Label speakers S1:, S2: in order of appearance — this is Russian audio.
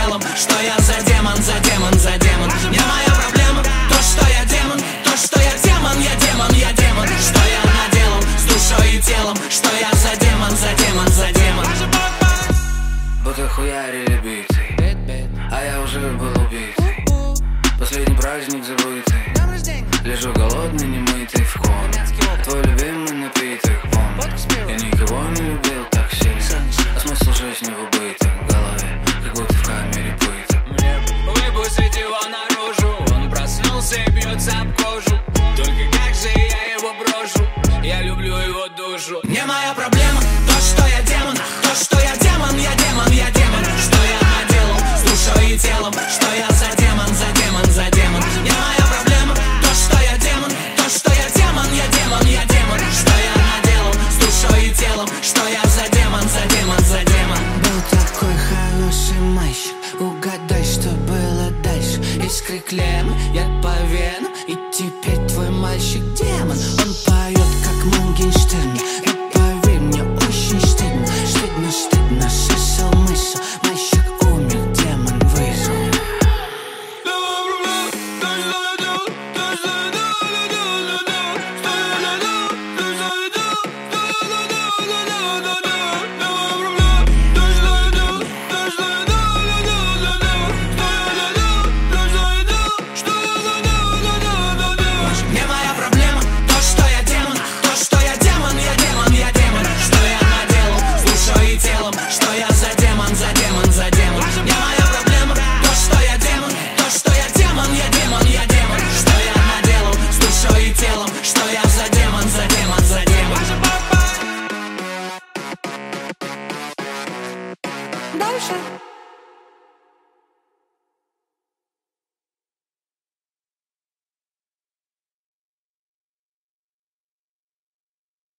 S1: телом. Что я за демон, за демон, за демон. Не моя проблема то, что я демон, то, что я демон, я демон, я демон. Что я наделал с душой и телом. Что я за демон, за демон, за демон.
S2: Будто хуярили биты, а я уже был убитый. Последний праздник забытый. Лежу голодный, немытый в ком. Твой любимый напиток, помню. Я никого не любил так сильно, а смысл жизни в убыток в голове, как будто в камере пыток.
S3: Выпустить его наружу, он проснулся и бьется об кожу. Только как же я его брошу, я люблю его душу.
S1: Не моя проблема то, что я демон, то, что я демон, я демон, я демон. Что я наделал с душой и телом. Что я за демон, за демон, за демон. Не моя проблема то, что я демон, то, что я демон, я демон, я демон. Что я наделал с душой и телом. Что я за демон, за демон, за демон.
S4: Был такой хороший мальчик, угадай, что было дальше. Искры клеммы, яд по венам, и теперь твой мальчик демон. Он поет как Моргенштерн, но поверь мне, очень стыдно. Стыдно, стыдно, сысал мысл. Мальчик умер, демон выжил.
S1: Не моя проблема то, что я демон, то, что я демон, я демон, я демон. Что я наделал с душой и телом. Что я за демон, за демон, за демон. Не моя проблема то, что я демон, то, что я демон, я демон, я демон. Что я наделал с душой и телом. Что я за демон, за демон, за демон.
S4: Дальше.